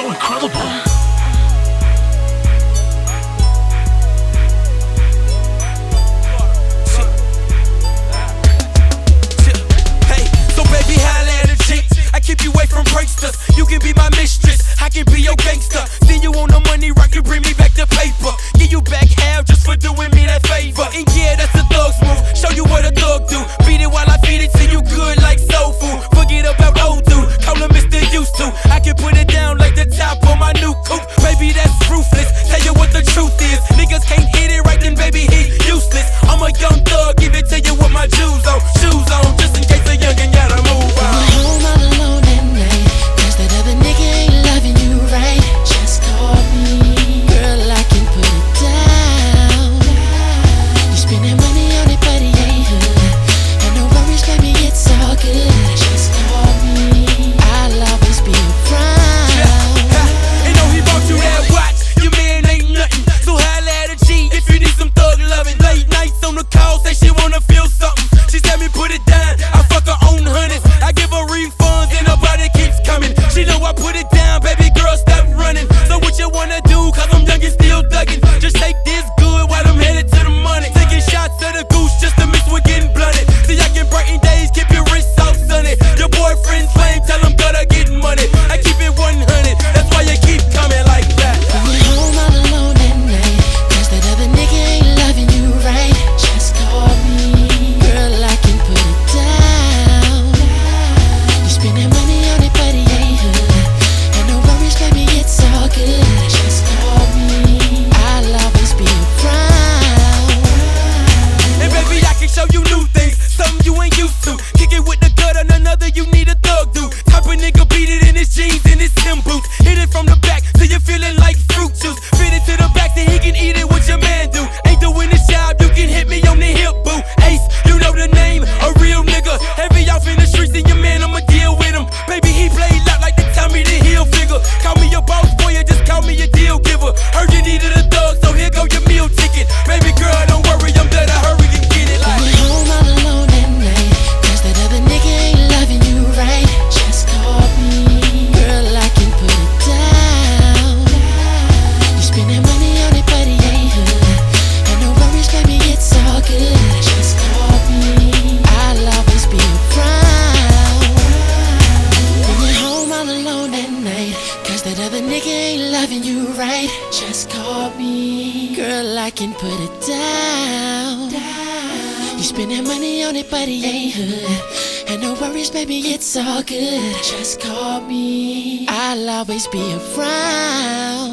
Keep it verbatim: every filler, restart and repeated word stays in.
so incredible. Keep you away from pranksters. You can be my mistress, I can be your gangster. Then you want the money, right? You bring me back the paper. Give you back half just for doing me that favor. And yeah, that's a thug's move. Show you what a thug do. Beat it while I feed it to you good like soul food. Forget about old dude, call him Mister Used to. I can put it down like the top on my new coupe. Baby, that's ruthless. Tell you what the truth is. Niggas can't hit it right, then baby, he useless. I'm a young thug, give it to you with my shoes on. Shoes on, just in case a youngin' gotta move on. Just call me, girl, I can put it down. down. You spending money on it, but it ain't hood. And no worries, baby, it's all good. Just call me, I'll always be around.